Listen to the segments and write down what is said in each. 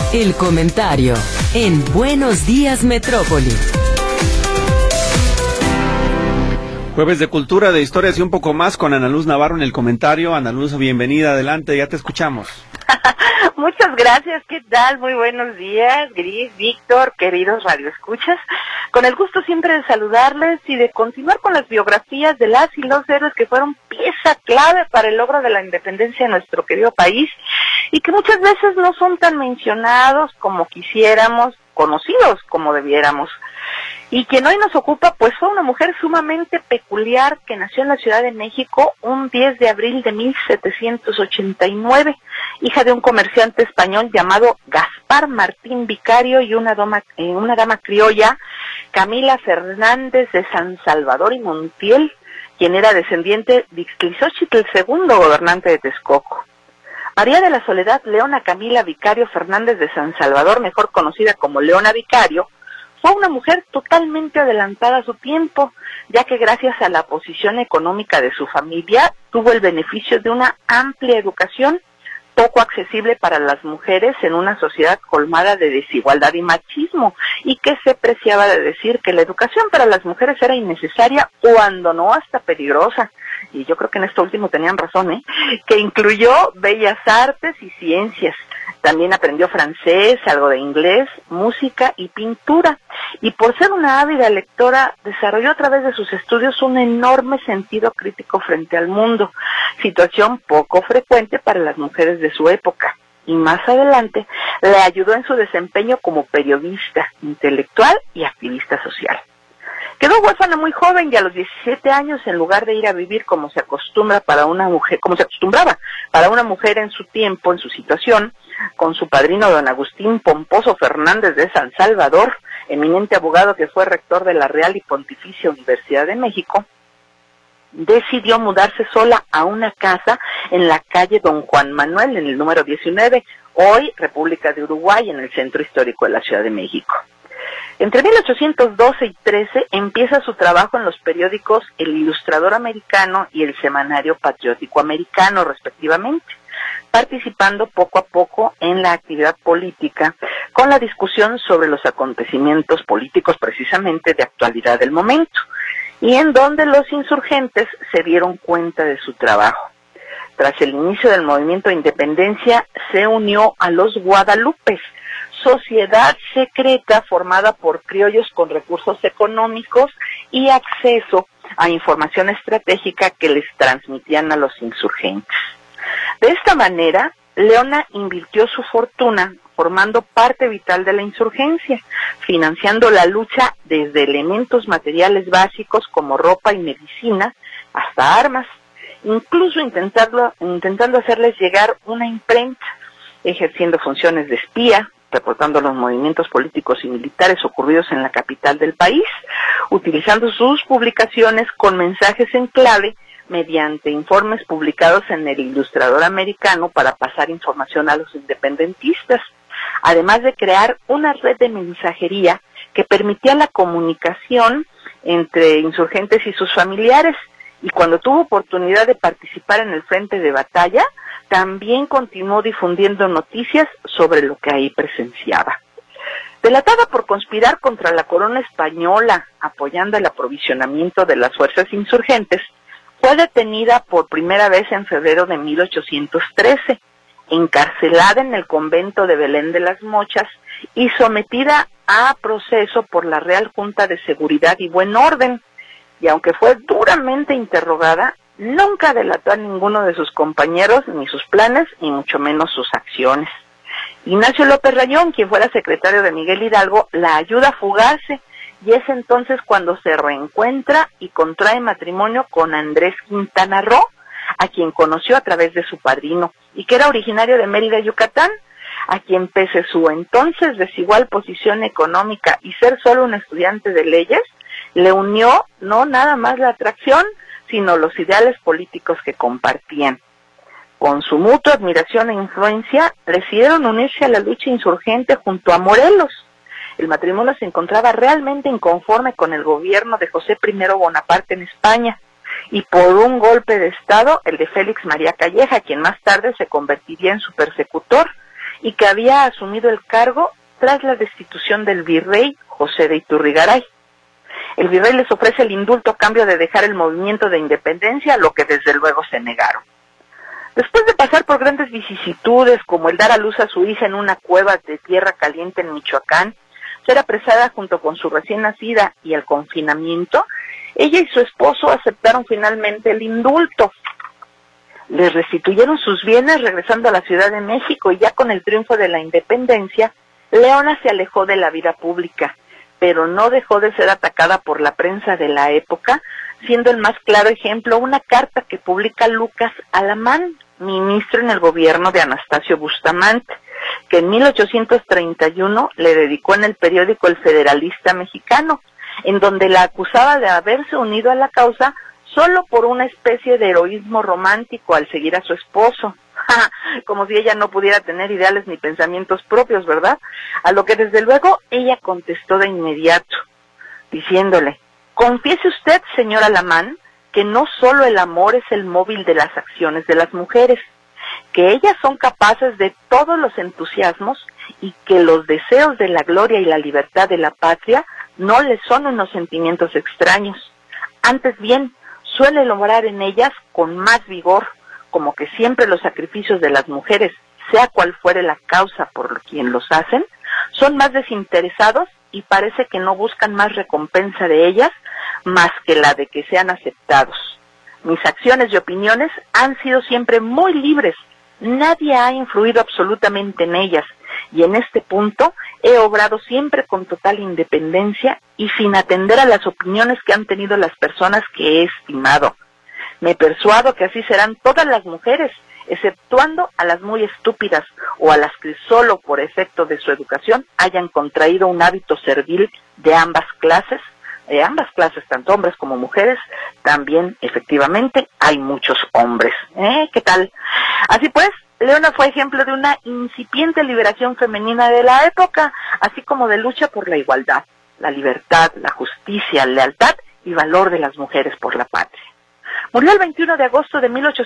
El comentario en Buenos Días Metrópoli. Jueves de Cultura, de Historias y un poco más con Ana Luz Navarro en el comentario. Ana Luz, bienvenida, adelante, ya te escuchamos. Muchas gracias, ¿qué tal? Muy buenos días, Gris, Víctor, queridos radioescuchas. Con el gusto siempre de saludarles y de continuar con las biografías de las y los héroes que fueron pieza clave para el logro de la independencia de nuestro querido país y que muchas veces no son tan mencionados como quisiéramos, conocidos como debiéramos. Y quien hoy nos ocupa, pues fue una mujer sumamente peculiar que nació en la Ciudad de México un 10 de abril de 1789, hija de un comerciante español llamado Gaspar Martín Vicario y una dama criolla, Camila Fernández de San Salvador y Montiel, quien era descendiente de Ixtlilxóchitl, el segundo gobernante de Texcoco. María de la Soledad Leona Camila Vicario Fernández de San Salvador, mejor conocida como Leona Vicario, fue una mujer totalmente adelantada a su tiempo, ya que gracias a la posición económica de su familia tuvo el beneficio de una amplia educación, poco accesible para las mujeres en una sociedad colmada de desigualdad y machismo, y que se preciaba de decir que la educación para las mujeres era innecesaria, cuando no hasta peligrosa, y yo creo que en esto último tenían razón, que incluyó bellas artes y ciencias. También aprendió francés, algo de inglés, música y pintura. Y por ser una ávida lectora, desarrolló a través de sus estudios un enorme sentido crítico frente al mundo, situación poco frecuente para las mujeres de su época. Y más adelante, le ayudó en su desempeño como periodista, intelectual y activista social. Quedó huérfana muy joven y a los 17 años, en lugar de ir a vivir como se acostumbraba para una mujer en su tiempo, en su situación, con su padrino don Agustín Pomposo Fernández de San Salvador, eminente abogado que fue rector de la Real y Pontificia Universidad de México, decidió mudarse sola a una casa en la calle Don Juan Manuel, en el número 19, hoy República de Uruguay, en el centro histórico de la Ciudad de México. Entre 1812 y 13 empieza su trabajo en los periódicos El Ilustrador Americano y El Semanario Patriótico Americano, respectivamente, participando poco a poco en la actividad política con la discusión sobre los acontecimientos políticos precisamente de actualidad del momento, y en donde los insurgentes se dieron cuenta de su trabajo. Tras el inicio del movimiento de independencia, se unió a los Guadalupes, sociedad secreta formada por criollos con recursos económicos y acceso a información estratégica que les transmitían a los insurgentes. De esta manera, Leona invirtió su fortuna formando parte vital de la insurgencia, financiando la lucha desde elementos materiales básicos como ropa y medicina hasta armas, incluso intentando hacerles llegar una imprenta, ejerciendo funciones de espía, reportando los movimientos políticos y militares ocurridos en la capital del país, utilizando sus publicaciones con mensajes en clave mediante informes publicados en El Ilustrador Americano para pasar información a los independentistas, además de crear una red de mensajería que permitía la comunicación entre insurgentes y sus familiares, y cuando tuvo oportunidad de participar en el frente de batalla, también continuó difundiendo noticias sobre lo que ahí presenciaba. Delatada por conspirar contra la corona española, apoyando el aprovisionamiento de las fuerzas insurgentes, fue detenida por primera vez en febrero de 1813, encarcelada en el convento de Belén de las Mochas y sometida a proceso por la Real Junta de Seguridad y Buen Orden, y aunque fue duramente interrogada, nunca delató a ninguno de sus compañeros ni sus planes, y mucho menos sus acciones. Ignacio López Rayón, quien fuera secretario de Miguel Hidalgo, la ayuda a fugarse, y es entonces cuando se reencuentra y contrae matrimonio con Andrés Quintana Roo, a quien conoció a través de su padrino, y que era originario de Mérida, Yucatán, a quien, pese a su entonces desigual posición económica y ser solo un estudiante de leyes, le unió no nada más la atracción, sino los ideales políticos que compartían. Con su mutua admiración e influencia, decidieron unirse a la lucha insurgente junto a Morelos. El matrimonio se encontraba realmente inconforme con el gobierno de José I Bonaparte en España, y por un golpe de Estado, el de Félix María Calleja, quien más tarde se convertiría en su persecutor, y que había asumido el cargo tras la destitución del virrey José de Iturrigaray. El virrey les ofrece el indulto a cambio de dejar el movimiento de independencia, a lo que desde luego se negaron. Después de pasar por grandes vicisitudes, como el dar a luz a su hija en una cueva de tierra caliente en Michoacán, ser apresada junto con su recién nacida y el confinamiento, ella y su esposo aceptaron finalmente el indulto. Les restituyeron sus bienes regresando a la Ciudad de México, y ya con el triunfo de la independencia, Leona se alejó de la vida pública, pero no dejó de ser atacada por la prensa de la época, siendo el más claro ejemplo una carta que publica Lucas Alamán, ministro en el gobierno de Anastasio Bustamante, que en 1831 le dedicó en el periódico El Federalista Mexicano, en donde la acusaba de haberse unido a la causa solo por una especie de heroísmo romántico al seguir a su esposo. Como si ella no pudiera tener ideales ni pensamientos propios, ¿verdad? A lo que desde luego ella contestó de inmediato, diciéndole: confiese usted, señor Alamán, que no solo el amor es el móvil de las acciones de las mujeres, que ellas son capaces de todos los entusiasmos y que los deseos de la gloria y la libertad de la patria no les son unos sentimientos extraños. Antes bien, suele lograr en ellas con más vigor, como que siempre los sacrificios de las mujeres, sea cual fuere la causa por quien los hacen, son más desinteresados y parece que no buscan más recompensa de ellas más que la de que sean aceptados. Mis acciones y opiniones han sido siempre muy libres, nadie ha influido absolutamente en ellas, y en este punto he obrado siempre con total independencia y sin atender a las opiniones que han tenido las personas que he estimado. Me persuado que así serán todas las mujeres, exceptuando a las muy estúpidas o a las que solo por efecto de su educación hayan contraído un hábito servil de ambas clases, tanto hombres como mujeres. También efectivamente hay muchos hombres. ¿Qué tal? Así pues, Leona fue ejemplo de una incipiente liberación femenina de la época, así como de lucha por la igualdad, la libertad, la justicia, la lealtad y valor de las mujeres por la patria. Murió el 21 de agosto de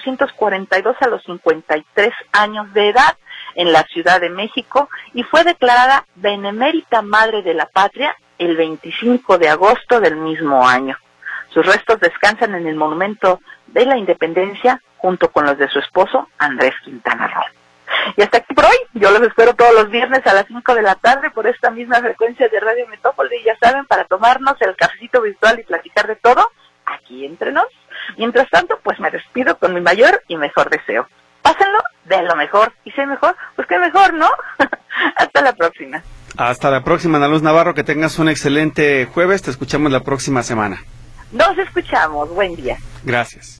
1842 a los 53 años de edad en la Ciudad de México y fue declarada Benemérita Madre de la Patria el 25 de agosto del mismo año. Sus restos descansan en el Monumento de la Independencia junto con los de su esposo Andrés Quintana Roo. Y hasta aquí por hoy. Yo los espero todos los viernes a las 5 de la tarde por esta misma frecuencia de Radio Metrópoli, ya saben, para tomarnos el cafecito virtual y platicar de todo aquí entre nos. Mientras tanto, pues me despido con mi mayor y mejor deseo. Pásenlo de lo mejor, y si es mejor, pues qué mejor, ¿no? Hasta la próxima. Hasta la próxima, Ana Luz Navarro, que tengas un excelente jueves, te escuchamos la próxima semana. Nos escuchamos, buen día. Gracias.